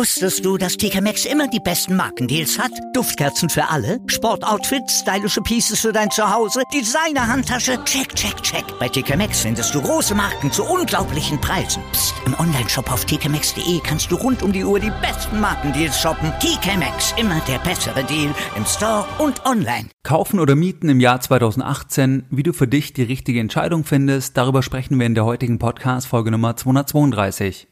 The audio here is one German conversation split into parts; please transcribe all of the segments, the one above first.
Wusstest du, dass TK Maxx immer die besten Markendeals hat? Duftkerzen für alle, Sportoutfits, stylische Pieces für dein Zuhause, Designer-Handtasche, check, check, check. Bei TK Maxx findest du große Marken zu unglaublichen Preisen. Psst. Im Onlineshop auf tkmaxx.de kannst du rund um die Uhr die besten Markendeals shoppen. TK Maxx, immer der bessere Deal im Store und online. Kaufen oder mieten im Jahr 2018, wie du für dich die richtige Entscheidung findest, darüber sprechen wir in der heutigen Podcast-Folge Nummer 232.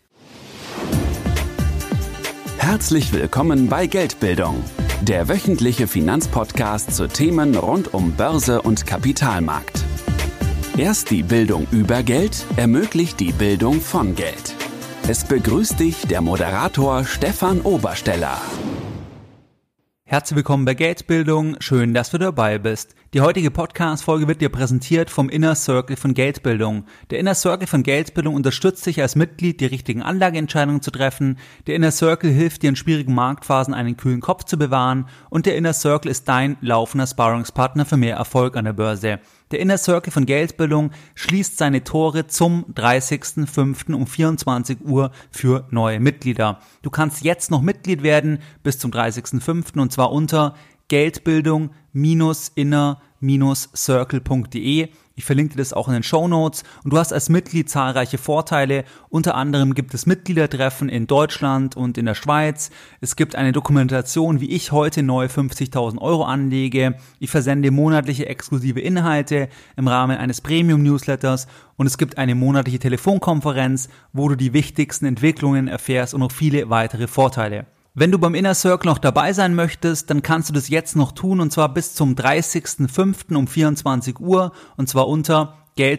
Herzlich willkommen bei Geldbildung, der wöchentliche Finanzpodcast zu Themen rund um Börse und Kapitalmarkt. Erst die Bildung über Geld ermöglicht die Bildung von Geld. Es begrüßt dich der Moderator Stefan Obersteller. Herzlich willkommen bei Geldbildung, schön, dass du dabei bist. Die heutige Podcast-Folge wird dir präsentiert vom Inner Circle von Geldbildung. Der Inner Circle von Geldbildung unterstützt dich als Mitglied, die richtigen Anlageentscheidungen zu treffen. Der Inner Circle hilft dir in schwierigen Marktphasen einen kühlen Kopf zu bewahren. Und der Inner Circle ist dein laufender Sparringspartner für mehr Erfolg an der Börse. Der Inner Circle von Geldbildung schließt seine Tore zum 30.05. um 24 Uhr für neue Mitglieder. Du kannst jetzt noch Mitglied werden bis zum 30.05. und zwar unter geldbildung-inner-circle.de. Ich verlinke dir das auch in den Shownotes und du hast als Mitglied zahlreiche Vorteile. Unter anderem gibt es Mitgliedertreffen in Deutschland und in der Schweiz. Es gibt eine Dokumentation, wie ich heute neu 50.000 Euro anlege. Ich versende monatliche exklusive Inhalte im Rahmen eines Premium-Newsletters und es gibt eine monatliche Telefonkonferenz, wo du die wichtigsten Entwicklungen erfährst und noch viele weitere Vorteile. Wenn du beim Inner Circle noch dabei sein möchtest, dann kannst du das jetzt noch tun und zwar bis zum 30.05. um 24 Uhr und zwar unter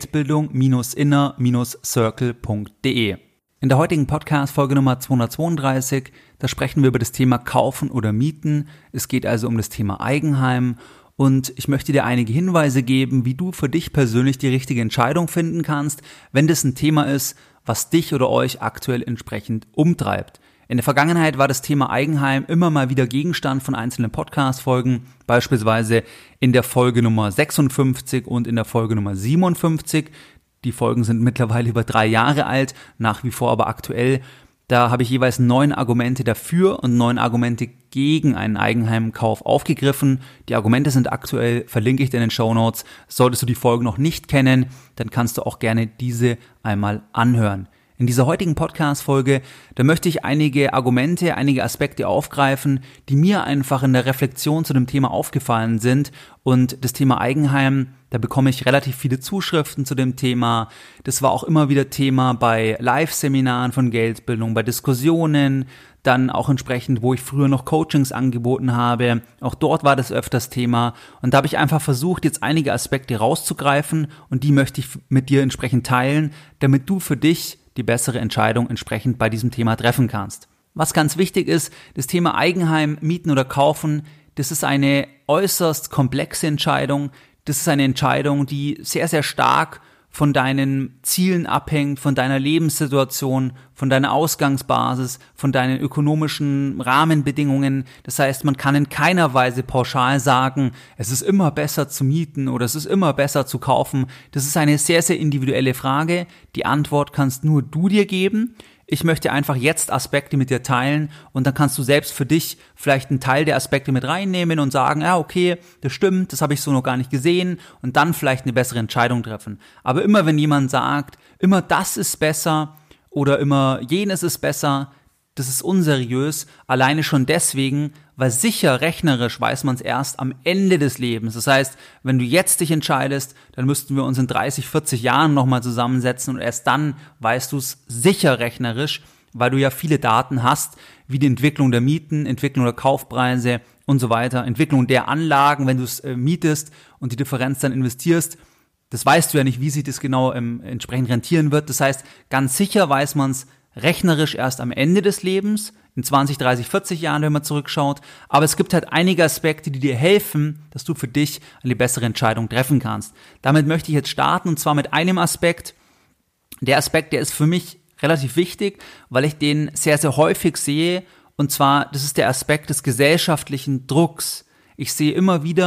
geldbildung-inner-circle.de. In der heutigen Podcast-Folge Nummer 232, da sprechen wir über das Thema Kaufen oder Mieten. Es geht also um das Thema Eigenheim und ich möchte dir einige Hinweise geben, wie du für dich persönlich die richtige Entscheidung finden kannst, wenn das ein Thema ist, was dich oder euch aktuell entsprechend umtreibt. In der Vergangenheit war das Thema Eigenheim immer mal wieder Gegenstand von einzelnen Podcast-Folgen, beispielsweise in der Folge Nummer 56 und in der Folge Nummer 57. Die Folgen sind mittlerweile über 3 Jahre alt, nach wie vor aber aktuell. Da habe ich jeweils 9 Argumente dafür und 9 Argumente gegen einen Eigenheimkauf aufgegriffen. Die Argumente sind aktuell, verlinke ich dir in den Shownotes. Solltest du die Folgen noch nicht kennen, dann kannst du auch gerne diese einmal anhören. In dieser heutigen Podcast-Folge, da möchte ich einige Argumente, einige Aspekte aufgreifen, die mir einfach in der Reflexion zu dem Thema aufgefallen sind. Und das Thema Eigenheim, da bekomme ich relativ viele Zuschriften zu dem Thema. Das war auch immer wieder Thema bei Live-Seminaren von Geldbildung, bei Diskussionen, dann auch entsprechend, wo ich früher noch Coachings angeboten habe. Auch dort war das öfters Thema. Und da habe ich einfach versucht, jetzt einige Aspekte rauszugreifen und die möchte ich mit dir entsprechend teilen, damit du für dich die bessere Entscheidung entsprechend bei diesem Thema treffen kannst. Was ganz wichtig ist, das Thema Eigenheim, mieten oder kaufen, das ist eine äußerst komplexe Entscheidung. Das ist eine Entscheidung, die sehr, sehr stark von deinen Zielen abhängt, von deiner Lebenssituation, von deiner Ausgangsbasis, von deinen ökonomischen Rahmenbedingungen. Das heißt, man kann in keiner Weise pauschal sagen, es ist immer besser zu mieten oder es ist immer besser zu kaufen. Das ist eine sehr, sehr individuelle Frage. Die Antwort kannst nur du dir geben. Ich möchte einfach jetzt Aspekte mit dir teilen und dann kannst du selbst für dich vielleicht einen Teil der Aspekte mit reinnehmen und sagen, ja okay, das stimmt, das habe ich so noch gar nicht gesehen und dann vielleicht eine bessere Entscheidung treffen. Aber immer wenn jemand sagt, immer das ist besser oder immer jenes ist besser, das ist unseriös, alleine schon deswegen, weil sicher rechnerisch weiß man es erst am Ende des Lebens. Das heißt, wenn du jetzt dich entscheidest, dann müssten wir uns in 30, 40 Jahren nochmal zusammensetzen und erst dann weißt du es sicher rechnerisch, weil du ja viele Daten hast, wie die Entwicklung der Mieten, Entwicklung der Kaufpreise und so weiter, Entwicklung der Anlagen, wenn du es mietest und die Differenz dann investierst. Das weißt du ja nicht, wie sich das genau entsprechend rentieren wird. Das heißt, ganz sicher weiß man es rechnerisch erst am Ende des Lebens, in 20, 30, 40 Jahren, wenn man zurückschaut. Aber es gibt halt einige Aspekte, die dir helfen, dass du für dich eine bessere Entscheidung treffen kannst. Damit möchte ich jetzt starten und zwar mit einem Aspekt. Der Aspekt, der ist für mich relativ wichtig, weil ich den sehr, sehr häufig sehe. Und zwar, das ist der Aspekt des gesellschaftlichen Drucks. Ich sehe immer wieder,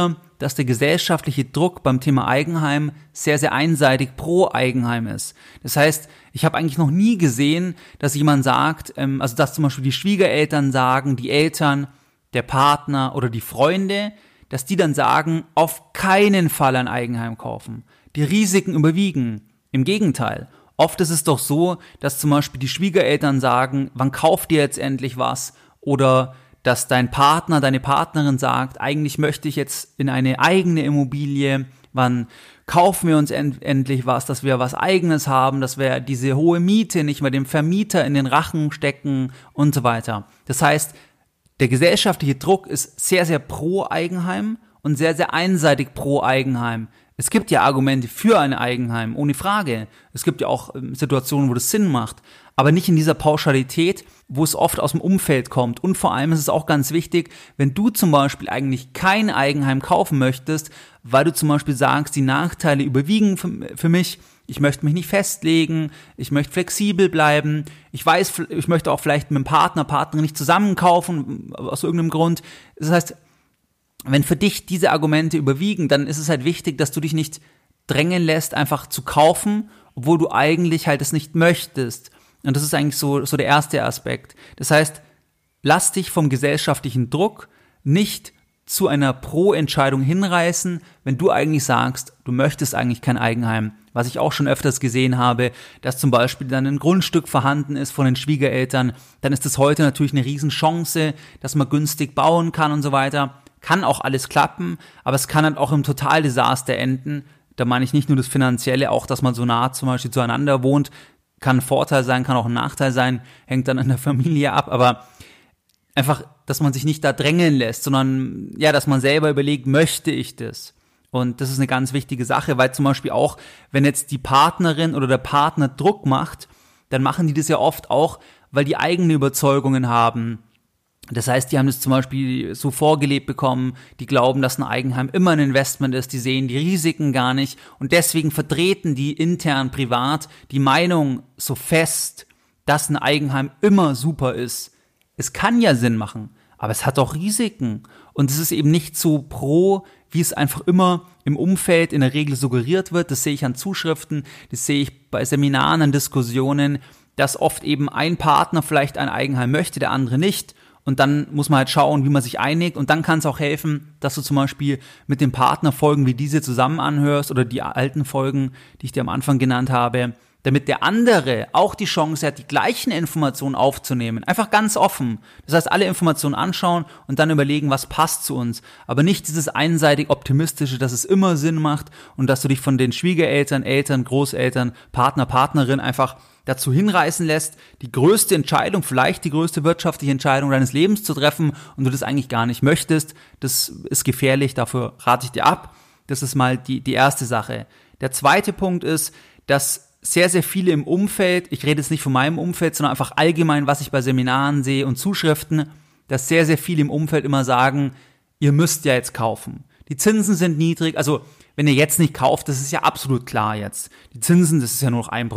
dass der gesellschaftliche Druck beim Thema Eigenheim sehr, sehr einseitig pro Eigenheim ist. Das heißt, ich habe eigentlich noch nie gesehen, dass jemand sagt, also dass zum Beispiel die Schwiegereltern sagen, die Eltern, der Partner oder die Freunde, dass die dann sagen, auf keinen Fall ein Eigenheim kaufen. Die Risiken überwiegen. Im Gegenteil. Oft ist es doch so, dass zum Beispiel die Schwiegereltern sagen, wann kauft ihr jetzt endlich was? Oder dass dein Partner, deine Partnerin sagt, eigentlich möchte ich jetzt in eine eigene Immobilie, wann kaufen wir uns endlich was, dass wir was Eigenes haben, dass wir diese hohe Miete nicht mehr dem Vermieter in den Rachen stecken und so weiter. Das heißt, der gesellschaftliche Druck ist sehr, sehr pro Eigenheim und sehr, sehr einseitig pro Eigenheim. Es gibt ja Argumente für ein Eigenheim, ohne Frage. Es gibt ja auch Situationen, wo das Sinn macht, aber nicht in dieser Pauschalität, wo es oft aus dem Umfeld kommt. Und vor allem ist es auch ganz wichtig, wenn du zum Beispiel eigentlich kein Eigenheim kaufen möchtest, weil du zum Beispiel sagst, die Nachteile überwiegen für mich, ich möchte mich nicht festlegen, ich möchte flexibel bleiben, ich weiß, ich möchte auch vielleicht mit dem Partner, Partnerin nicht zusammen kaufen, aus irgendeinem Grund. Das heißt, wenn für dich diese Argumente überwiegen, dann ist es halt wichtig, dass du dich nicht drängen lässt, einfach zu kaufen, obwohl du eigentlich halt es nicht möchtest. Und das ist eigentlich so der erste Aspekt. Das heißt, lass dich vom gesellschaftlichen Druck nicht zu einer Pro-Entscheidung hinreißen, wenn du eigentlich sagst, du möchtest eigentlich kein Eigenheim. Was ich auch schon öfters gesehen habe, dass zum Beispiel dann ein Grundstück vorhanden ist von den Schwiegereltern, dann ist das heute natürlich eine Riesenchance, dass man günstig bauen kann und so weiter. Kann auch alles klappen, aber es kann halt auch im Totaldesaster enden. Da meine ich nicht nur das Finanzielle, auch dass man so nah zum Beispiel zueinander wohnt, kann ein Vorteil sein, kann auch ein Nachteil sein, hängt dann an der Familie ab, aber einfach, dass man sich nicht da drängeln lässt, sondern ja, dass man selber überlegt, möchte ich das? Und das ist eine ganz wichtige Sache, weil zum Beispiel auch, wenn jetzt die Partnerin oder der Partner Druck macht, dann machen die das ja oft auch, weil die eigene Überzeugungen haben. Das heißt, die haben das zum Beispiel so vorgelebt bekommen, die glauben, dass ein Eigenheim immer ein Investment ist, die sehen die Risiken gar nicht und deswegen vertreten die intern privat die Meinung so fest, dass ein Eigenheim immer super ist. Es kann ja Sinn machen, aber es hat auch Risiken und es ist eben nicht so pro, wie es einfach immer im Umfeld in der Regel suggeriert wird. Das sehe ich an Zuschriften, das sehe ich bei Seminaren, an Diskussionen, dass oft eben ein Partner vielleicht ein Eigenheim möchte, der andere nicht. Und dann muss man halt schauen, wie man sich einigt. Und dann kann es auch helfen, dass du zum Beispiel mit dem Partner Folgen wie diese zusammen anhörst oder die alten Folgen, die ich dir am Anfang genannt habe, damit der andere auch die Chance hat, die gleichen Informationen aufzunehmen. Einfach ganz offen. Das heißt, alle Informationen anschauen und dann überlegen, was passt zu uns. Aber nicht dieses einseitig Optimistische, dass es immer Sinn macht und dass du dich von den Schwiegereltern, Eltern, Großeltern, Partner, Partnerin einfach dazu hinreißen lässt, die größte Entscheidung, vielleicht die größte wirtschaftliche Entscheidung deines Lebens zu treffen und du das eigentlich gar nicht möchtest. Das ist gefährlich, dafür rate ich dir ab. Das ist mal die erste Sache. Der zweite Punkt ist, dass sehr, sehr viele im Umfeld, ich rede jetzt nicht von meinem Umfeld, sondern einfach allgemein, was ich bei Seminaren sehe und Zuschriften, dass sehr, sehr viele im Umfeld immer sagen, ihr müsst ja jetzt kaufen. Die Zinsen sind niedrig, also wenn ihr jetzt nicht kauft, das ist ja absolut klar jetzt. Die Zinsen, das ist ja nur noch 1%,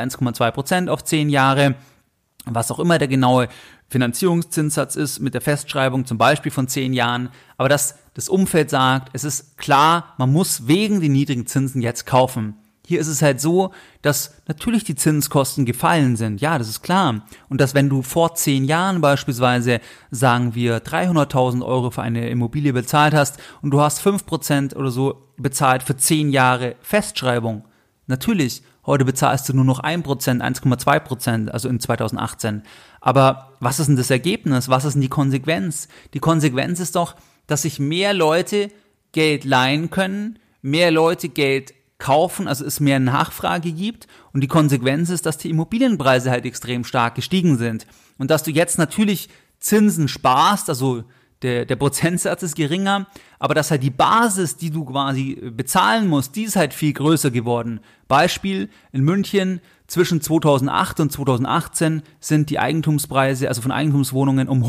1,2% auf 10 Jahre, was auch immer der genaue Finanzierungszinssatz ist mit der Festschreibung zum Beispiel von 10 Jahren. Aber dass das Umfeld sagt, es ist klar, man muss wegen den niedrigen Zinsen jetzt kaufen. Hier ist es halt so, dass natürlich die Zinskosten gefallen sind. Ja, das ist klar. Und dass wenn du vor 10 Jahren beispielsweise, sagen wir, 300.000 Euro für eine Immobilie bezahlt hast und du hast 5% oder so bezahlt für 10 Jahre Festschreibung. Natürlich, heute bezahlst du nur noch 1%, 1,2%, also in 2018. Aber was ist denn das Ergebnis? Was ist denn die Konsequenz? Die Konsequenz ist doch, dass sich mehr Leute Geld leihen können, mehr Leute Geld kaufen, also es mehr Nachfrage gibt und die Konsequenz ist, dass die Immobilienpreise halt extrem stark gestiegen sind und dass du jetzt natürlich Zinsen sparst, also der Prozentsatz ist geringer, aber dass halt die Basis, die du quasi bezahlen musst, die ist halt viel größer geworden. Beispiel, in München zwischen 2008 und 2018 sind die Eigentumspreise, also von Eigentumswohnungen, um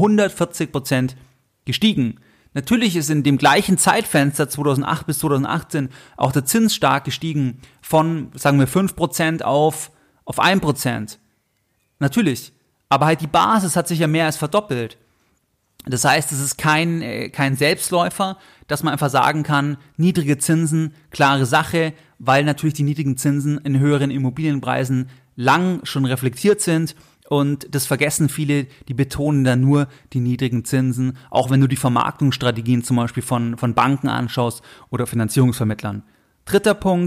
140% gestiegen. Natürlich ist in dem gleichen Zeitfenster 2008 bis 2018 auch der Zins stark gestiegen von, sagen wir, 5% auf 1%. Natürlich. Aber halt die Basis hat sich ja mehr als verdoppelt. Das heißt, es ist kein Selbstläufer, dass man einfach sagen kann, niedrige Zinsen, klare Sache, weil natürlich die niedrigen Zinsen in höheren Immobilienpreisen lang schon reflektiert sind und das vergessen viele, die betonen dann nur die niedrigen Zinsen, auch wenn du die Vermarktungsstrategien zum Beispiel von Banken anschaust oder Finanzierungsvermittlern. Der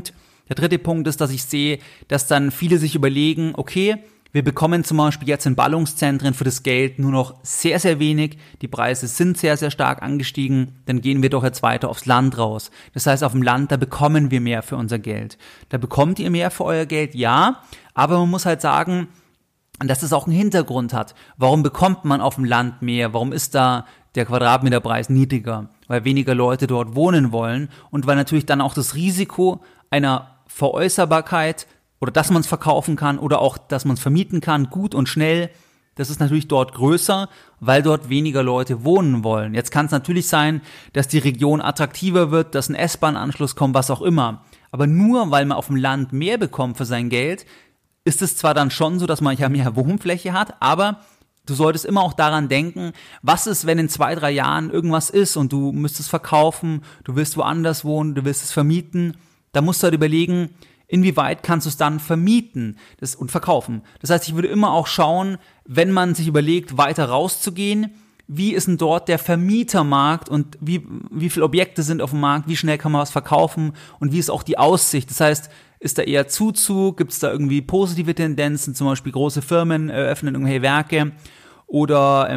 dritte Punkt ist, dass ich sehe, dass dann viele sich überlegen, okay, wir bekommen zum Beispiel jetzt in Ballungszentren für das Geld nur noch sehr, sehr wenig. Die Preise sind sehr, sehr stark angestiegen. Dann gehen wir doch jetzt weiter aufs Land raus. Das heißt, auf dem Land, da bekommen wir mehr für unser Geld. Da bekommt ihr mehr für euer Geld, ja. Aber man muss halt sagen, dass es auch einen Hintergrund hat. Warum bekommt man auf dem Land mehr? Warum ist da der Quadratmeterpreis niedriger? Weil weniger Leute dort wohnen wollen und weil natürlich dann auch das Risiko einer Veräußerbarkeit oder dass man es verkaufen kann oder auch, dass man es vermieten kann, gut und schnell, das ist natürlich dort größer, weil dort weniger Leute wohnen wollen. Jetzt kann es natürlich sein, dass die Region attraktiver wird, dass ein S-Bahn-Anschluss kommt, was auch immer. Aber nur weil man auf dem Land mehr bekommt für sein Geld, ist es zwar dann schon so, dass man ja mehr Wohnfläche hat, aber du solltest immer auch daran denken, was ist, wenn in 2-3 Jahren irgendwas ist und du müsstest verkaufen, du willst woanders wohnen, du willst es vermieten. Da musst du halt überlegen, inwieweit kannst du es dann vermieten und verkaufen. Das heißt, ich würde immer auch schauen, wenn man sich überlegt, weiter rauszugehen, wie ist denn dort der Vermietermarkt und wie viele Objekte sind auf dem Markt, wie schnell kann man was verkaufen und wie ist auch die Aussicht. Das heißt, ist da eher Zuzug, gibt es da irgendwie positive Tendenzen, zum Beispiel große Firmen eröffnen irgendwelche Werke oder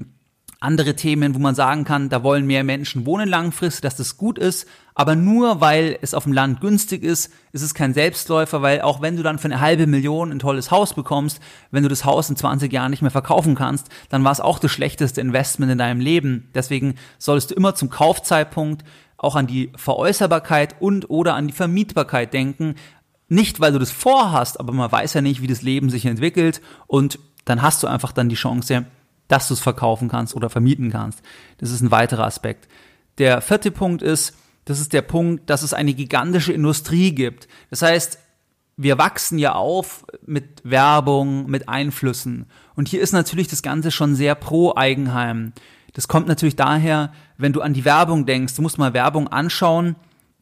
andere Themen, wo man sagen kann, da wollen mehr Menschen wohnen langfristig, dass das gut ist, aber nur weil es auf dem Land günstig ist, ist es kein Selbstläufer, weil auch wenn du dann für 500.000 ein tolles Haus bekommst, wenn du das Haus in 20 Jahren nicht mehr verkaufen kannst, dann war es auch das schlechteste Investment in deinem Leben. Deswegen solltest du immer zum Kaufzeitpunkt auch an die Veräußerbarkeit und oder an die Vermietbarkeit denken. Nicht, weil du das vorhast, aber man weiß ja nicht, wie das Leben sich entwickelt und dann hast du einfach dann die Chance, dass du es verkaufen kannst oder vermieten kannst. Das ist ein weiterer Aspekt. Der 4. Punkt ist, das ist der Punkt, dass es eine gigantische Industrie gibt. Das heißt, wir wachsen ja auf mit Werbung, mit Einflüssen. Und hier ist natürlich das Ganze schon sehr pro Eigenheim. Das kommt natürlich daher, wenn du an die Werbung denkst, du musst mal Werbung anschauen,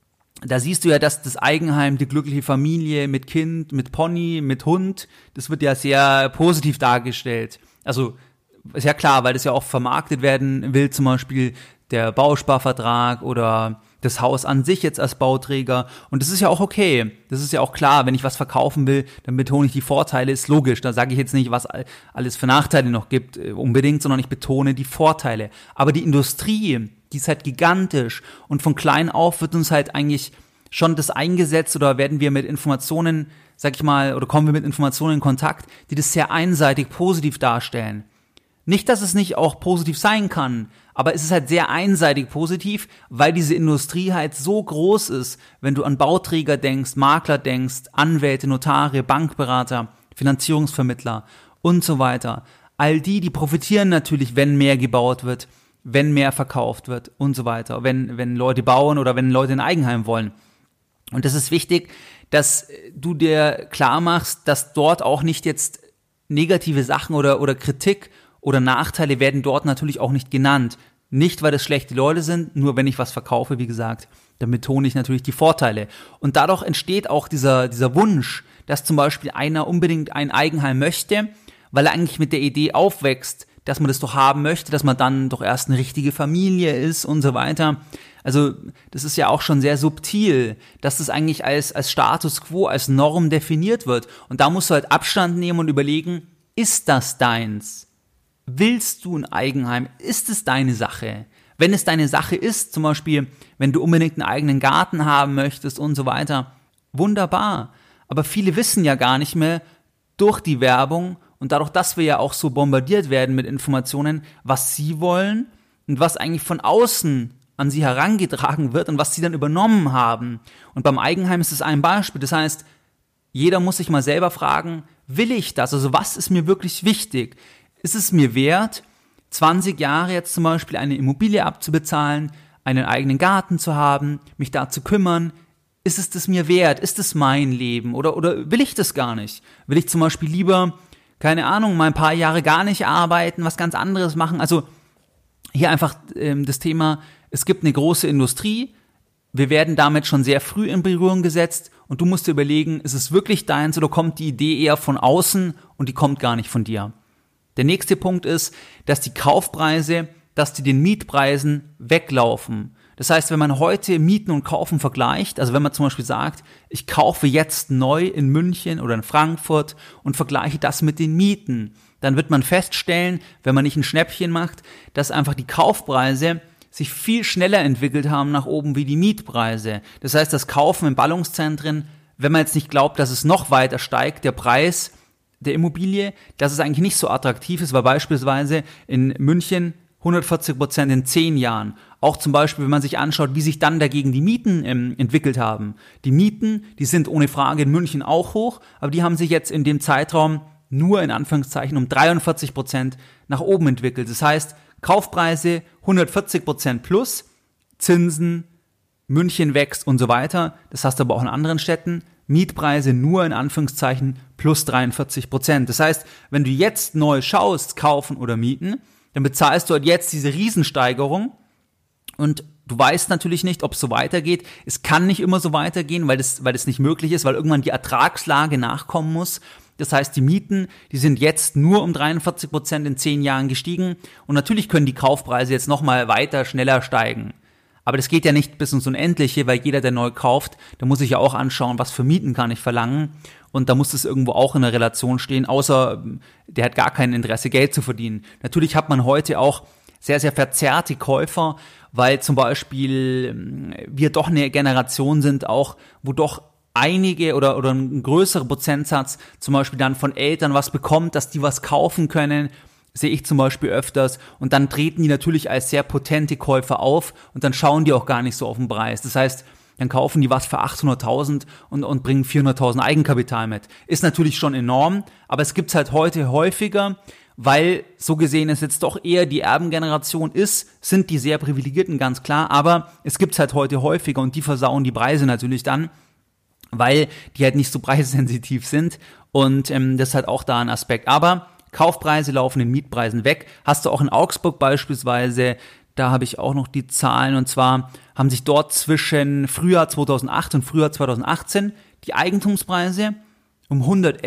da siehst du ja, dass das Eigenheim, die glückliche Familie mit Kind, mit Pony, mit Hund, das wird ja sehr positiv dargestellt. Also ist ja klar, weil das ja auch vermarktet werden will, zum Beispiel der Bausparvertrag oder das Haus an sich jetzt als Bauträger. Und das ist ja auch okay. Das ist ja auch klar, wenn ich was verkaufen will, dann betone ich die Vorteile, ist logisch. Da sage ich jetzt nicht, was alles für Nachteile noch gibt unbedingt, sondern ich betone die Vorteile. Aber die Industrie, die ist halt gigantisch und von klein auf wird uns halt eigentlich schon das eingesetzt oder werden wir mit Informationen, sag ich mal, oder kommen wir mit Informationen in Kontakt, die das sehr einseitig positiv darstellen. Nicht, dass es nicht auch positiv sein kann, aber es ist halt sehr einseitig positiv, weil diese Industrie halt so groß ist, wenn du an Bauträger denkst, Makler denkst, Anwälte, Notare, Bankberater, Finanzierungsvermittler und so weiter. All die profitieren natürlich, wenn mehr gebaut wird, wenn mehr verkauft wird und so weiter, wenn Leute bauen oder wenn Leute ein Eigenheim wollen. Und das ist wichtig, dass du dir klar machst, dass dort auch nicht jetzt negative Sachen oder Kritik oder Nachteile werden dort natürlich auch nicht genannt. Nicht, weil das schlechte Leute sind, nur wenn ich was verkaufe, wie gesagt, dann betone ich natürlich die Vorteile. Und dadurch entsteht auch dieser Wunsch, dass zum Beispiel einer unbedingt ein Eigenheim möchte, weil er eigentlich mit der Idee aufwächst, dass man das doch haben möchte, dass man dann doch erst eine richtige Familie ist und so weiter. Also das ist ja auch schon sehr subtil, dass das eigentlich als Status quo, als Norm definiert wird. Und da musst du halt Abstand nehmen und überlegen, ist das deins? Willst du ein Eigenheim? Ist es deine Sache? Wenn es deine Sache ist, zum Beispiel, wenn du unbedingt einen eigenen Garten haben möchtest und so weiter, wunderbar. Aber viele wissen ja gar nicht mehr durch die Werbung und dadurch, dass wir ja auch so bombardiert werden mit Informationen, was sie wollen und was eigentlich von außen an sie herangetragen wird und was sie dann übernommen haben. Und beim Eigenheim ist es ein Beispiel. Das heißt, jeder muss sich mal selber fragen, will ich das? Also was ist mir wirklich wichtig? Ist es mir wert, 20 Jahre jetzt zum Beispiel eine Immobilie abzubezahlen, einen eigenen Garten zu haben, mich da zu kümmern? Ist es das mir wert? Ist es mein Leben? Oder will ich das gar nicht? Will ich zum Beispiel lieber, keine Ahnung, mal ein paar Jahre gar nicht arbeiten, was ganz anderes machen? Also hier einfach das Thema, es gibt eine große Industrie, wir werden damit schon sehr früh in Berührung gesetzt und du musst dir überlegen, ist es wirklich deins oder kommt die Idee eher von außen und die kommt gar nicht von dir. Der nächste Punkt ist, dass die Kaufpreise, dass die den Mietpreisen weglaufen. Das heißt, wenn man heute Mieten und Kaufen vergleicht, also wenn man zum Beispiel sagt, ich kaufe jetzt neu in München oder in Frankfurt und vergleiche das mit den Mieten, dann wird man feststellen, wenn man nicht ein Schnäppchen macht, dass einfach die Kaufpreise sich viel schneller entwickelt haben nach oben wie die Mietpreise. Das heißt, das Kaufen in Ballungszentren, wenn man jetzt nicht glaubt, dass es noch weiter steigt, der Preis der Immobilie, dass es eigentlich nicht so attraktiv ist, weil beispielsweise in München 140% in 10 Jahren. Auch zum Beispiel, wenn man sich anschaut, wie sich dann dagegen die Mieten entwickelt haben. Die Mieten, die sind ohne Frage in München auch hoch, aber die haben sich jetzt in dem Zeitraum nur in Anführungszeichen um 43% nach oben entwickelt. Das heißt, Kaufpreise 140% plus, Zinsen, München wächst und so weiter. Das hast du aber auch in anderen Städten. Mietpreise nur in Anführungszeichen plus 43%. Das heißt, wenn du jetzt neu schaust, kaufen oder mieten, dann bezahlst du halt jetzt diese Riesensteigerung und du weißt natürlich nicht, ob es so weitergeht. Es kann nicht immer so weitergehen, weil das nicht möglich ist, weil irgendwann die Ertragslage nachkommen muss. Das heißt, die Mieten, die sind jetzt nur um 43% in 10 Jahren gestiegen und natürlich können die Kaufpreise jetzt nochmal weiter, schneller steigen. Aber das geht ja nicht bis ins Unendliche, weil jeder, der neu kauft, da muss sich ja auch anschauen, was für Mieten kann ich verlangen. Und da muss es irgendwo auch in der Relation stehen, außer der hat gar kein Interesse, Geld zu verdienen. Natürlich hat man heute auch sehr, sehr verzerrte Käufer, weil zum Beispiel wir doch eine Generation sind auch, wo doch einige oder ein größerer Prozentsatz zum Beispiel dann von Eltern was bekommt, dass die was kaufen können, sehe ich zum Beispiel öfters und dann treten die natürlich als sehr potente Käufer auf und dann schauen die auch gar nicht so auf den Preis. Das heißt, dann kaufen die was für 800.000 und bringen 400.000 Eigenkapital mit. Ist natürlich schon enorm, aber es gibt's halt heute häufiger, weil so gesehen es jetzt doch eher die Erbengeneration ist, sind die sehr Privilegierten, ganz klar, aber es gibt's halt heute häufiger und die versauen die Preise natürlich dann, weil die halt nicht so preissensitiv sind und das ist halt auch da ein Aspekt. Aber Kaufpreise laufen den Mietpreisen weg. Hast du auch in Augsburg beispielsweise, da habe ich auch noch die Zahlen und zwar haben sich dort zwischen Frühjahr 2008 und Frühjahr 2018 die Eigentumspreise um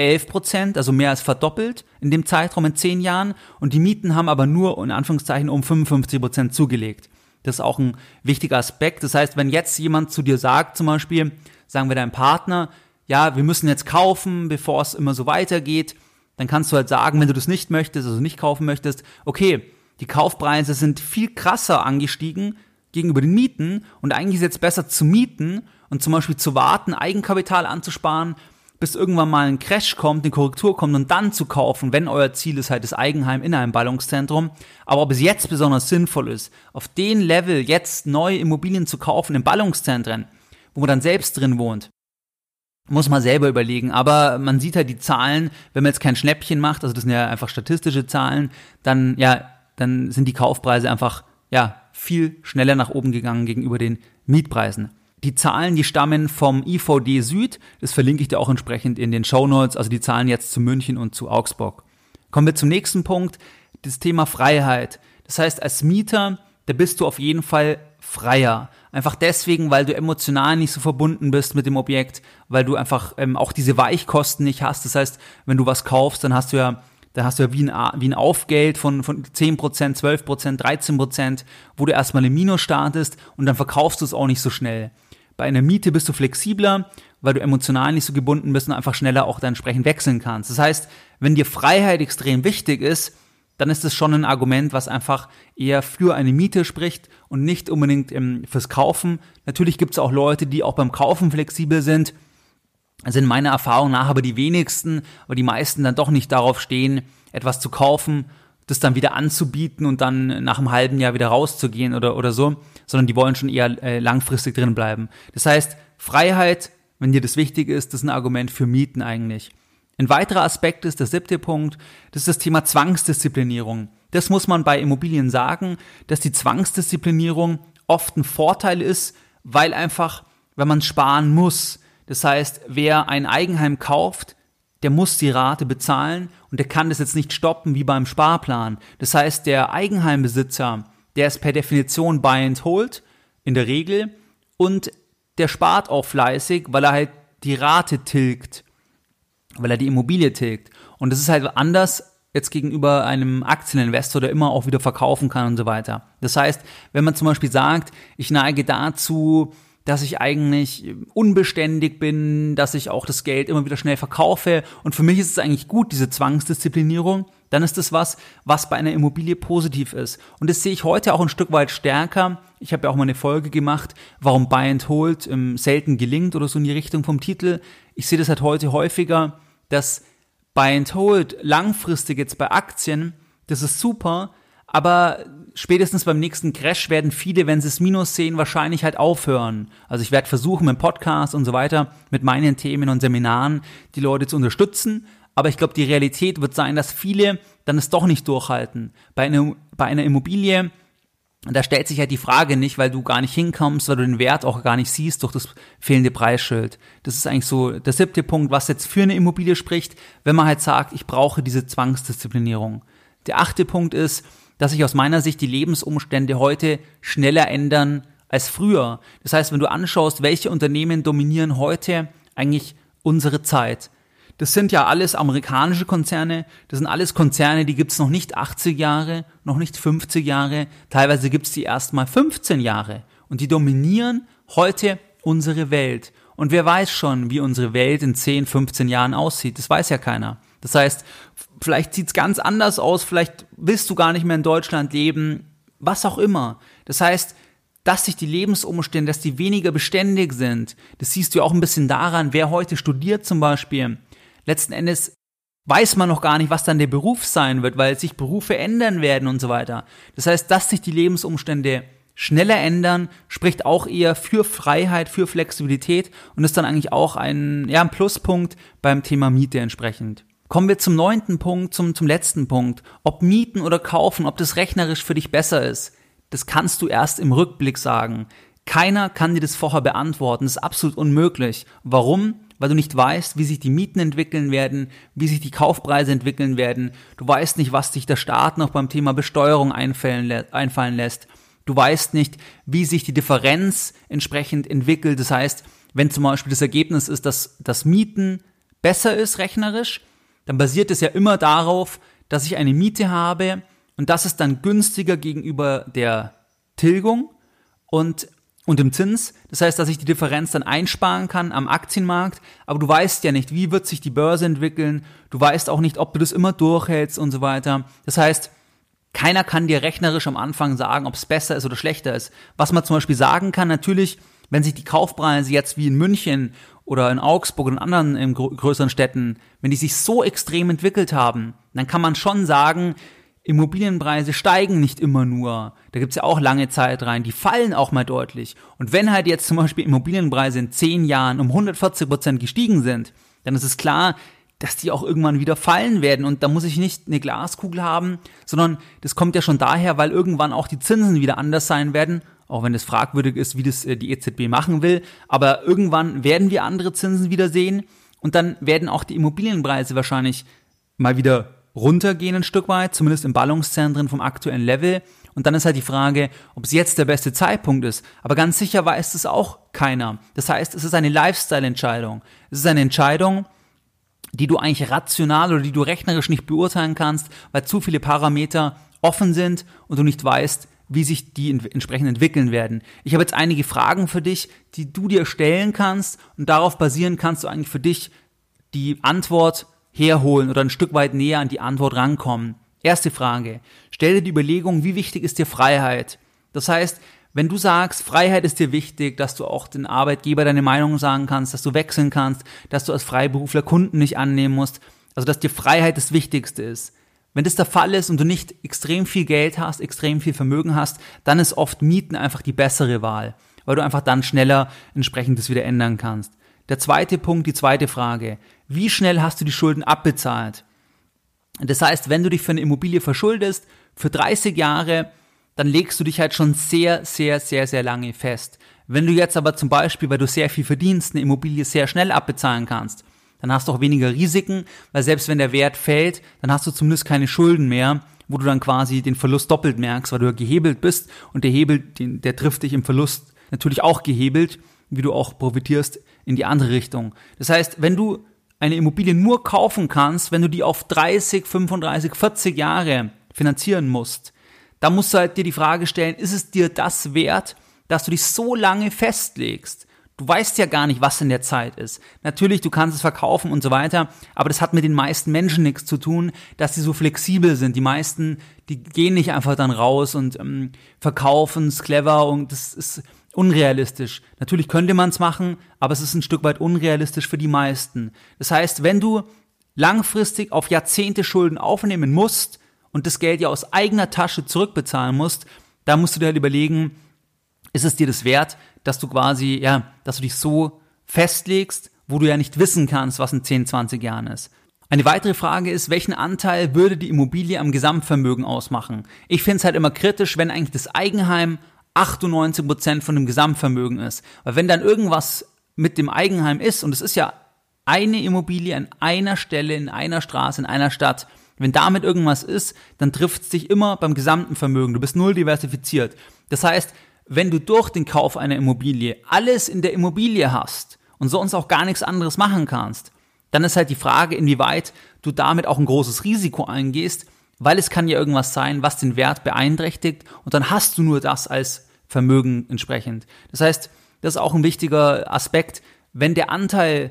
111%, also mehr als verdoppelt in dem Zeitraum in 10 Jahren und die Mieten haben aber nur in Anführungszeichen um 55% zugelegt. Das ist auch ein wichtiger Aspekt. Das heißt, wenn jetzt jemand zu dir sagt, zum Beispiel, sagen wir dein Partner, ja, wir müssen jetzt kaufen, bevor es immer so weitergeht, dann kannst du halt sagen, wenn du das nicht möchtest, also nicht kaufen möchtest, okay, die Kaufpreise sind viel krasser angestiegen gegenüber den Mieten und eigentlich ist es jetzt besser zu mieten und zum Beispiel zu warten, Eigenkapital anzusparen, bis irgendwann mal ein Crash kommt, eine Korrektur kommt und dann zu kaufen, wenn euer Ziel ist halt das Eigenheim in einem Ballungszentrum. Aber ob es jetzt besonders sinnvoll ist, auf den Level jetzt neue Immobilien zu kaufen in Ballungszentren, wo man dann selbst drin wohnt, muss man selber überlegen, aber man sieht halt die Zahlen, wenn man jetzt kein Schnäppchen macht, also das sind ja einfach statistische Zahlen, dann sind die Kaufpreise einfach viel schneller nach oben gegangen gegenüber den Mietpreisen. Die Zahlen, die stammen vom IVD Süd, das verlinke ich dir auch entsprechend in den Shownotes, also die Zahlen jetzt zu München und zu Augsburg. Kommen wir zum nächsten Punkt, das Thema Freiheit. Das heißt, als Mieter, da bist du auf jeden Fall freier. Einfach deswegen, weil du emotional nicht so verbunden bist mit dem Objekt, weil du einfach auch diese Weichkosten nicht hast. Das heißt, wenn du was kaufst, dann hast du ja wie ein Aufgeld von 10%, 12%, 13%, wo du erstmal im Minus startest und dann verkaufst du es auch nicht so schnell. Bei einer Miete bist du flexibler, weil du emotional nicht so gebunden bist und einfach schneller auch dann entsprechend wechseln kannst. Das heißt, wenn dir Freiheit extrem wichtig ist, dann ist das schon ein Argument, was einfach eher für eine Miete spricht und nicht unbedingt fürs Kaufen. Natürlich gibt es auch Leute, die auch beim Kaufen flexibel sind. Sind meiner Erfahrung nach aber die wenigsten, aber die meisten dann doch nicht darauf stehen, etwas zu kaufen, das dann wieder anzubieten und dann nach einem halben Jahr wieder rauszugehen oder so, sondern die wollen schon eher langfristig drin bleiben. Das heißt, Freiheit, wenn dir das wichtig ist, das ist ein Argument für Mieten eigentlich. Ein weiterer Aspekt ist der 7. Punkt, das ist das Thema Zwangsdisziplinierung. Das muss man bei Immobilien sagen, dass die Zwangsdisziplinierung oft ein Vorteil ist, weil man sparen muss. Das heißt, wer ein Eigenheim kauft, der muss die Rate bezahlen und der kann das jetzt nicht stoppen wie beim Sparplan. Das heißt, der Eigenheimbesitzer, der ist per Definition Buy and Hold in der Regel und der spart auch fleißig, weil er halt die Rate tilgt, weil er die Immobilie tilgt. Und das ist halt anders jetzt gegenüber einem Aktieninvestor, der immer auch wieder verkaufen kann und so weiter. Das heißt, wenn man zum Beispiel sagt, ich neige dazu, dass ich eigentlich unbeständig bin, dass ich auch das Geld immer wieder schnell verkaufe und für mich ist es eigentlich gut, diese Zwangsdisziplinierung, dann ist das was bei einer Immobilie positiv ist. Und das sehe ich heute auch ein Stück weit stärker. Ich habe ja auch mal eine Folge gemacht, warum Buy and Hold selten gelingt oder so in die Richtung vom Titel. Ich sehe das halt heute häufiger, dass Buy and Hold langfristig jetzt bei Aktien, das ist super, aber spätestens beim nächsten Crash werden viele, wenn sie es Minus sehen, wahrscheinlich halt aufhören. Also ich werde versuchen, mit Podcast und so weiter, mit meinen Themen und Seminaren die Leute zu unterstützen, aber ich glaube, die Realität wird sein, dass viele dann es doch nicht durchhalten. Bei einer Immobilie, da stellt sich halt die Frage nicht, weil du gar nicht hinkommst, weil du den Wert auch gar nicht siehst durch das fehlende Preisschild. Das ist eigentlich so der 7. Punkt, was jetzt für eine Immobilie spricht, wenn man halt sagt, ich brauche diese Zwangsdisziplinierung. Der 8. Punkt ist, dass sich aus meiner Sicht die Lebensumstände heute schneller ändern als früher. Das heißt, wenn du anschaust, welche Unternehmen dominieren heute eigentlich unsere Zeit. Das sind ja alles amerikanische Konzerne, das sind alles Konzerne, die gibt's noch nicht 80 Jahre, noch nicht 50 Jahre, teilweise gibt's die erst mal 15 Jahre und die dominieren heute unsere Welt. Und wer weiß schon, wie unsere Welt in 10, 15 Jahren aussieht, das weiß ja keiner. Das heißt, vielleicht sieht's ganz anders aus, vielleicht willst du gar nicht mehr in Deutschland leben, was auch immer. Das heißt, dass sich die Lebensumstände, dass die weniger beständig sind, das siehst du auch ein bisschen daran, wer heute studiert zum Beispiel. Letzten Endes weiß man noch gar nicht, was dann der Beruf sein wird, weil sich Berufe ändern werden und so weiter. Das heißt, dass sich die Lebensumstände schneller ändern, spricht auch eher für Freiheit, für Flexibilität und ist dann eigentlich auch ein Pluspunkt beim Thema Miete entsprechend. Kommen wir zum 9. Punkt, zum letzten Punkt. Ob Mieten oder Kaufen, ob das rechnerisch für dich besser ist, das kannst du erst im Rückblick sagen. Keiner kann dir das vorher beantworten, das ist absolut unmöglich. Warum? Weil du nicht weißt, wie sich die Mieten entwickeln werden, wie sich die Kaufpreise entwickeln werden. Du weißt nicht, was sich der Staat noch beim Thema Besteuerung einfallen lässt. Du weißt nicht, wie sich die Differenz entsprechend entwickelt. Das heißt, wenn zum Beispiel das Ergebnis ist, dass das Mieten besser ist rechnerisch, dann basiert es ja immer darauf, dass ich eine Miete habe und das ist dann günstiger gegenüber der Tilgung und dem Zins. Das heißt, dass ich die Differenz dann einsparen kann am Aktienmarkt, aber du weißt ja nicht, wie wird sich die Börse entwickeln, du weißt auch nicht, ob du das immer durchhältst und so weiter. Das heißt, keiner kann dir rechnerisch am Anfang sagen, ob es besser ist oder schlechter ist. Was man zum Beispiel sagen kann, natürlich, wenn sich die Kaufpreise jetzt wie in München oder in Augsburg und anderen größeren Städten, wenn die sich so extrem entwickelt haben, dann kann man schon sagen, Immobilienpreise steigen nicht immer nur. Da gibt's ja auch lange Zeitreihen, die fallen auch mal deutlich. Und wenn halt jetzt zum Beispiel Immobilienpreise in 10 Jahren um 140% gestiegen sind, dann ist es klar, dass die auch irgendwann wieder fallen werden. Und da muss ich nicht eine Glaskugel haben, sondern das kommt ja schon daher, weil irgendwann auch die Zinsen wieder anders sein werden, auch wenn es fragwürdig ist, wie das die EZB machen will. Aber irgendwann werden wir andere Zinsen wieder sehen und dann werden auch die Immobilienpreise wahrscheinlich mal wieder runtergehen ein Stück weit, zumindest in Ballungszentren vom aktuellen Level. Und dann ist halt die Frage, ob es jetzt der beste Zeitpunkt ist. Aber ganz sicher weiß es auch keiner. Das heißt, es ist eine Lifestyle-Entscheidung. Es ist eine Entscheidung, die du eigentlich rational oder die du rechnerisch nicht beurteilen kannst, weil zu viele Parameter offen sind und du nicht weißt, wie sich die entsprechend entwickeln werden. Ich habe jetzt einige Fragen für dich, die du dir stellen kannst und darauf basieren kannst du eigentlich für dich die Antwort herholen oder ein Stück weit näher an die Antwort rankommen. Erste Frage. Stell dir die Überlegung, wie wichtig ist dir Freiheit? Das heißt, wenn du sagst, Freiheit ist dir wichtig, dass du auch den Arbeitgeber deine Meinung sagen kannst, dass du wechseln kannst, dass du als Freiberufler Kunden nicht annehmen musst, also dass dir Freiheit das Wichtigste ist. Wenn das der Fall ist und du nicht extrem viel Geld hast, extrem viel Vermögen hast, dann ist oft Mieten einfach die bessere Wahl, weil du einfach dann schneller entsprechend das wieder ändern kannst. Der zweite Punkt, die zweite Frage. Wie schnell hast du die Schulden abbezahlt? Das heißt, wenn du dich für eine Immobilie verschuldest, für 30 Jahre, dann legst du dich halt schon sehr, sehr, sehr, sehr lange fest. Wenn du jetzt aber zum Beispiel, weil du sehr viel verdienst, eine Immobilie sehr schnell abbezahlen kannst, dann hast du auch weniger Risiken, weil selbst wenn der Wert fällt, dann hast du zumindest keine Schulden mehr wo du dann quasi den Verlust doppelt merkst, weil du ja gehebelt bist und der Hebel, der trifft dich im Verlust natürlich auch gehebelt, wie du auch profitierst in die andere Richtung. Das heißt, wenn du eine Immobilie nur kaufen kannst, wenn du die auf 30, 35, 40 Jahre finanzieren musst, dann musst du halt dir die Frage stellen, ist es dir das wert, dass du dich so lange festlegst? Du weißt ja gar nicht, was in der Zeit ist. Natürlich, du kannst es verkaufen und so weiter, aber das hat mit den meisten Menschen nichts zu tun, dass sie so flexibel sind. Die meisten, die gehen nicht einfach dann raus und verkaufen es clever und das ist unrealistisch. Natürlich könnte man es machen, aber es ist ein Stück weit unrealistisch für die meisten. Das heißt, wenn du langfristig auf Jahrzehnte Schulden aufnehmen musst und das Geld ja aus eigener Tasche zurückbezahlen musst, da musst du dir halt überlegen, ist es dir das wert, dass du quasi, dass du dich so festlegst, wo du ja nicht wissen kannst, was in 10, 20 Jahren ist. Eine weitere Frage ist, welchen Anteil würde die Immobilie am Gesamtvermögen ausmachen? Ich finde es halt immer kritisch, wenn eigentlich das Eigenheim 98% von dem Gesamtvermögen ist. Weil wenn dann irgendwas mit dem Eigenheim ist, und es ist ja eine Immobilie an einer Stelle, in einer Straße, in einer Stadt, wenn damit irgendwas ist, dann trifft es dich immer beim gesamten Vermögen. Du bist null diversifiziert. Das heißt, wenn du durch den Kauf einer Immobilie alles in der Immobilie hast und sonst auch gar nichts anderes machen kannst, dann ist halt die Frage, inwieweit du damit auch ein großes Risiko eingehst, weil es kann ja irgendwas sein, was den Wert beeinträchtigt und dann hast du nur das als Vermögen entsprechend. Das heißt, das ist auch ein wichtiger Aspekt. Wenn der Anteil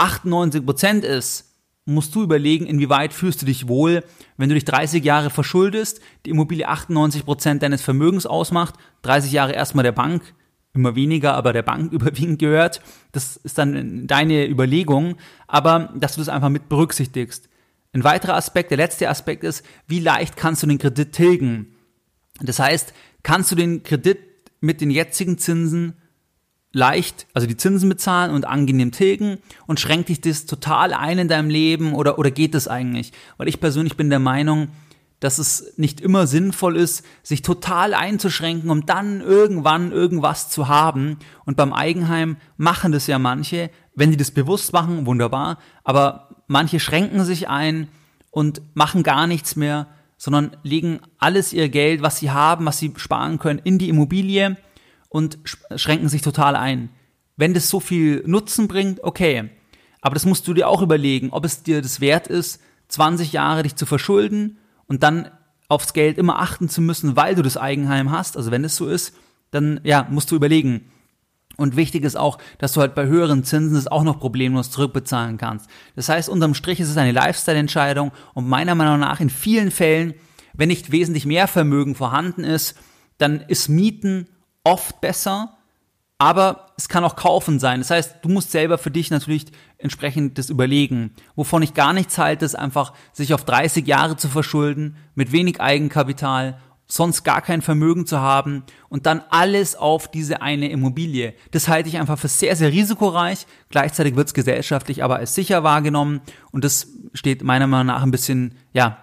98% ist, musst du überlegen, inwieweit fühlst du dich wohl, wenn du dich 30 Jahre verschuldest, die Immobilie 98% deines Vermögens ausmacht, 30 Jahre erstmal der Bank, immer weniger, aber der Bank überwiegend gehört. Das ist dann deine Überlegung, aber dass du das einfach mit berücksichtigst. Ein weiterer Aspekt, der letzte Aspekt ist, wie leicht kannst du den Kredit tilgen? Das heißt, kannst du den Kredit mit den jetzigen Zinsen leicht, also die Zinsen bezahlen und angenehm tilgen und schränkt dich das total ein in deinem Leben oder geht das eigentlich? Weil ich persönlich bin der Meinung, dass es nicht immer sinnvoll ist, sich total einzuschränken, um dann irgendwann irgendwas zu haben. Und beim Eigenheim machen das ja manche, wenn die das bewusst machen, wunderbar, aber manche schränken sich ein und machen gar nichts mehr, sondern legen alles ihr Geld, was sie haben, was sie sparen können, in die Immobilie und schränken sich total ein. Wenn das so viel Nutzen bringt, okay. Aber das musst du dir auch überlegen, ob es dir das wert ist, 20 Jahre dich zu verschulden und dann aufs Geld immer achten zu müssen, weil du das Eigenheim hast. Also wenn es so ist, dann musst du überlegen. Und wichtig ist auch, dass du halt bei höheren Zinsen das auch noch problemlos zurückbezahlen kannst. Das heißt, unterm Strich ist es eine Lifestyle-Entscheidung und meiner Meinung nach in vielen Fällen, wenn nicht wesentlich mehr Vermögen vorhanden ist, dann ist Mieten oft besser, aber es kann auch Kaufen sein. Das heißt, du musst selber für dich natürlich entsprechend das überlegen. Wovon ich gar nichts halte, ist einfach, sich auf 30 Jahre zu verschulden, mit wenig Eigenkapital, sonst gar kein Vermögen zu haben und dann alles auf diese eine Immobilie. Das halte ich einfach für sehr, sehr risikoreich. Gleichzeitig wird es gesellschaftlich aber als sicher wahrgenommen und das steht meiner Meinung nach ein bisschen,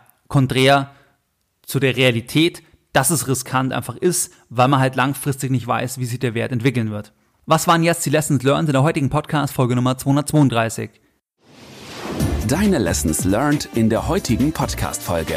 konträr zu der Realität, dass es riskant einfach ist, weil man halt langfristig nicht weiß, wie sich der Wert entwickeln wird. Was waren jetzt die Lessons Learned in der heutigen Podcast-Folge Nummer 232? Deine Lessons Learned in der heutigen Podcast-Folge.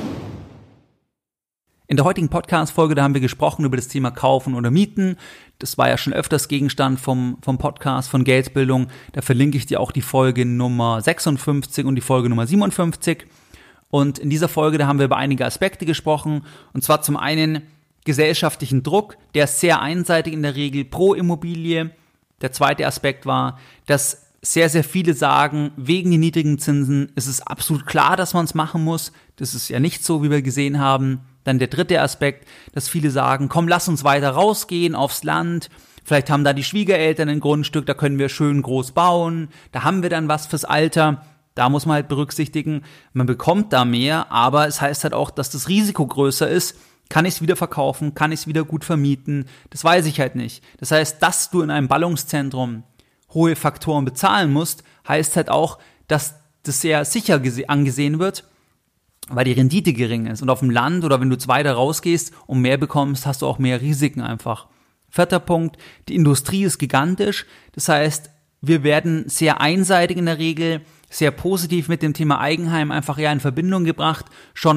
In der heutigen Podcast-Folge, da haben wir gesprochen über das Thema Kaufen oder Mieten. Das war ja schon öfters Gegenstand vom Podcast von Geldbildung. Da verlinke ich dir auch die Folge Nummer 56 und die Folge Nummer 57. Und in dieser Folge, da haben wir über einige Aspekte gesprochen. Und zwar zum einen gesellschaftlichen Druck, der ist sehr einseitig in der Regel pro Immobilie. Der zweite Aspekt war, dass sehr, sehr viele sagen, wegen den niedrigen Zinsen ist es absolut klar, dass man es machen muss. Das ist ja nicht so, wie wir gesehen haben. Dann der dritte Aspekt, dass viele sagen, komm, lass uns weiter rausgehen aufs Land. Vielleicht haben da die Schwiegereltern ein Grundstück, da können wir schön groß bauen. Da haben wir dann was fürs Alter. Da muss man halt berücksichtigen, man bekommt da mehr, aber es heißt halt auch, dass das Risiko größer ist. Kann ich es wieder verkaufen? Kann ich es wieder gut vermieten? Das weiß ich halt nicht. Das heißt, dass du in einem Ballungszentrum hohe Faktoren bezahlen musst, heißt halt auch, dass das sehr sicher angesehen wird, weil die Rendite gering ist. Und auf dem Land oder wenn du weiter rausgehst und mehr bekommst, hast du auch mehr Risiken einfach. Vierter Punkt, die Industrie ist gigantisch. Das heißt, wir werden sehr einseitig in der Regel, sehr positiv mit dem Thema Eigenheim einfach in Verbindung gebracht, schon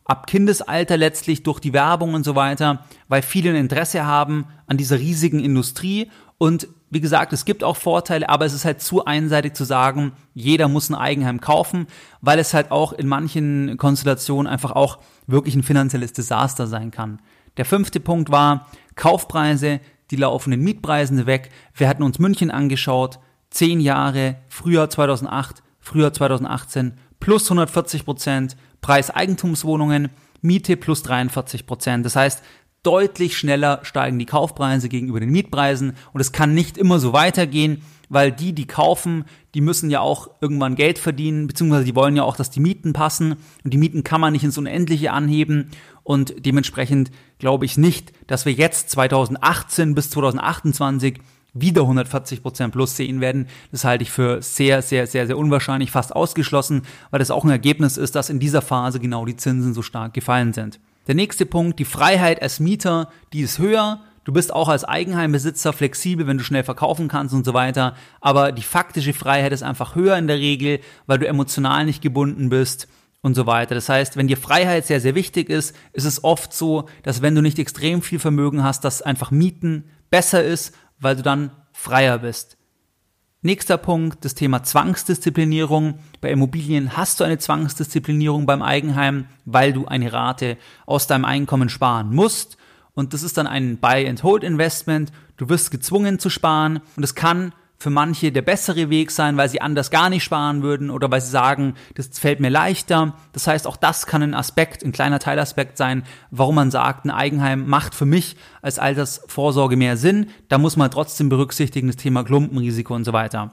ab Kindesalter letztlich durch die Werbung und so weiter, weil viele ein Interesse haben an dieser riesigen Industrie. Und wie gesagt, es gibt auch Vorteile, aber es ist halt zu einseitig zu sagen, jeder muss ein Eigenheim kaufen, weil es halt auch in manchen Konstellationen einfach auch wirklich ein finanzielles Desaster sein kann. Der 5. Punkt war Kaufpreise, die laufenden Mietpreise weg. Wir hatten uns München angeschaut, 10 Jahre, Frühjahr 2008, Frühjahr 2018, plus 140%, Preis Eigentumswohnungen, Miete plus 43%. Das heißt, deutlich schneller steigen die Kaufpreise gegenüber den Mietpreisen und es kann nicht immer so weitergehen, weil die kaufen, die müssen ja auch irgendwann Geld verdienen, beziehungsweise die wollen ja auch, dass die Mieten passen und die Mieten kann man nicht ins Unendliche anheben und dementsprechend glaube ich nicht, dass wir jetzt 2018 bis 2028 wieder 140% plus sehen werden. Das halte ich für sehr, sehr, sehr, sehr unwahrscheinlich, fast ausgeschlossen, weil das auch ein Ergebnis ist, dass in dieser Phase genau die Zinsen so stark gefallen sind. Der nächste Punkt, die Freiheit als Mieter, die ist höher. Du bist auch als Eigenheimbesitzer flexibel, wenn du schnell verkaufen kannst und so weiter. Aber die faktische Freiheit ist einfach höher in der Regel, weil du emotional nicht gebunden bist und so weiter. Das heißt, wenn dir Freiheit sehr, sehr wichtig ist, ist es oft so, dass wenn du nicht extrem viel Vermögen hast, dass einfach Mieten besser ist, weil du dann freier bist. Nächster Punkt, das Thema Zwangsdisziplinierung. Bei Immobilien hast du eine Zwangsdisziplinierung beim Eigenheim, weil du eine Rate aus deinem Einkommen sparen musst. Und das ist dann ein Buy-and-Hold-Investment. Du wirst gezwungen zu sparen und es kann für manche der bessere Weg sein, weil sie anders gar nicht sparen würden oder weil sie sagen, das fällt mir leichter. Das heißt, auch das kann ein Aspekt, ein kleiner Teilaspekt sein, warum man sagt, ein Eigenheim macht für mich als Altersvorsorge mehr Sinn. Da muss man trotzdem berücksichtigen, das Thema Klumpenrisiko und so weiter.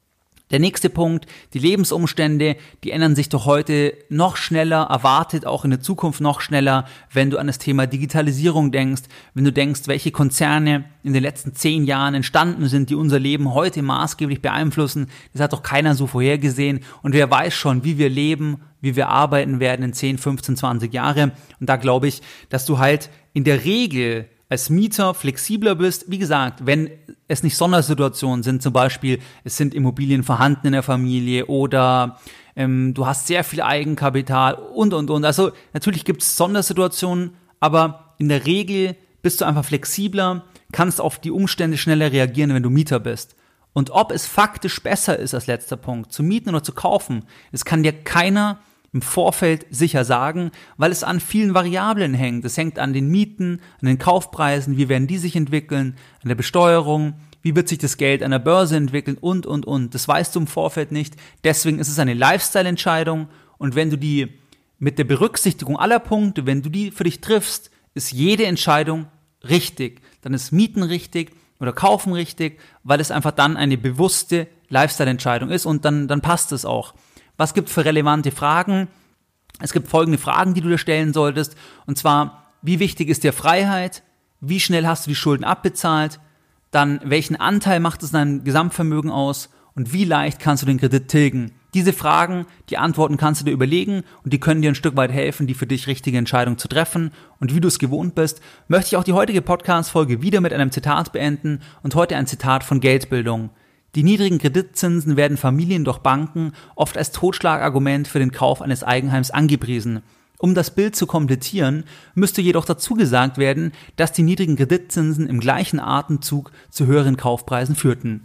Der nächste Punkt, die Lebensumstände, die ändern sich doch heute noch schneller, erwartet auch in der Zukunft noch schneller, wenn du an das Thema Digitalisierung denkst, wenn du denkst, welche Konzerne in den letzten 10 Jahren entstanden sind, die unser Leben heute maßgeblich beeinflussen. Das hat doch keiner so vorhergesehen und wer weiß schon, wie wir leben, wie wir arbeiten werden in 10, 15, 20 Jahre. Und da glaube ich, dass du halt in der Regel als Mieter flexibler bist. Wie gesagt, wenn es nicht Sondersituationen sind, zum Beispiel es sind Immobilien vorhanden in der Familie oder du hast sehr viel Eigenkapital und. Also natürlich gibt es Sondersituationen, aber in der Regel bist du einfach flexibler, kannst auf die Umstände schneller reagieren, wenn du Mieter bist. Und ob es faktisch besser ist als letzter Punkt, zu mieten oder zu kaufen, das kann dir keiner im Vorfeld sicher sagen, weil es an vielen Variablen hängt. Es hängt an den Mieten, an den Kaufpreisen, wie werden die sich entwickeln, an der Besteuerung, wie wird sich das Geld an der Börse entwickeln und. Das weißt du im Vorfeld nicht. Deswegen ist es eine Lifestyle-Entscheidung und wenn du die mit der Berücksichtigung aller Punkte, wenn du die für dich triffst, ist jede Entscheidung richtig. Dann ist Mieten richtig oder Kaufen richtig, weil es einfach dann eine bewusste Lifestyle-Entscheidung ist und dann passt es auch. Was gibt es für relevante Fragen? Es gibt folgende Fragen, die du dir stellen solltest. Und zwar, wie wichtig ist dir Freiheit? Wie schnell hast du die Schulden abbezahlt? Dann, welchen Anteil macht es in deinem Gesamtvermögen aus? Und wie leicht kannst du den Kredit tilgen? Diese Fragen, die Antworten kannst du dir überlegen und die können dir ein Stück weit helfen, die für dich richtige Entscheidung zu treffen. Und wie du es gewohnt bist, möchte ich auch die heutige Podcast-Folge wieder mit einem Zitat beenden und heute ein Zitat von Geldbildung. Die niedrigen Kreditzinsen werden Familien durch Banken oft als Totschlagargument für den Kauf eines Eigenheims angepriesen. Um das Bild zu komplettieren, müsste jedoch dazu gesagt werden, dass die niedrigen Kreditzinsen im gleichen Atemzug zu höheren Kaufpreisen führten.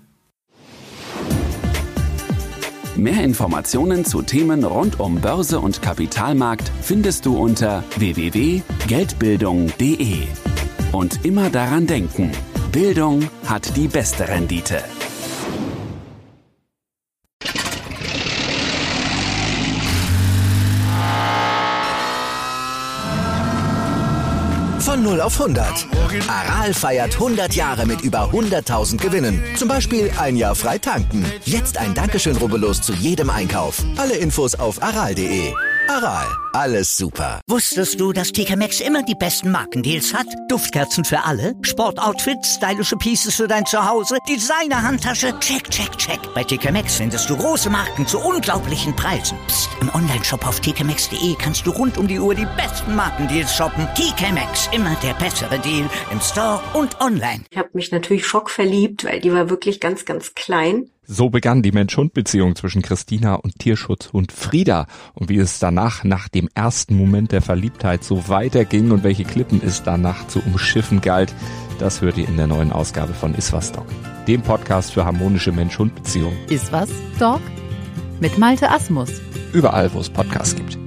Mehr Informationen zu Themen rund um Börse und Kapitalmarkt findest du unter www.geldbildung.de. Und immer daran denken, Bildung hat die beste Rendite. Von 0 auf 100. Aral feiert 100 Jahre mit über 100.000 Gewinnen. Zum Beispiel ein Jahr frei tanken. Jetzt ein Dankeschön, rubbellos zu jedem Einkauf. Alle Infos auf aral.de. Aral, alles super. Wusstest du, dass TK Maxx immer die besten Markendeals hat? Duftkerzen für alle, Sportoutfits, stylische Pieces für dein Zuhause, Designer-Handtasche, check. Bei TK Maxx findest du große Marken zu unglaublichen Preisen. Psst. Im Onlineshop auf tkmaxx.de kannst du rund um die Uhr die besten Markendeals shoppen. TK Maxx, immer der bessere Deal im Store und online. Ich habe mich natürlich schockverliebt, weil die war wirklich ganz, ganz klein. So begann die Mensch-Hund-Beziehung zwischen Christina und Tierschutzhund Frieda. Und wie es danach, nach dem ersten Moment der Verliebtheit, so weiterging und welche Klippen es danach zu umschiffen galt, das hört ihr in der neuen Ausgabe von Iswas Dog, dem Podcast für harmonische Mensch-Hund-Beziehungen. Iswas Dog? Mit Malte Asmus. Überall, wo es Podcasts gibt.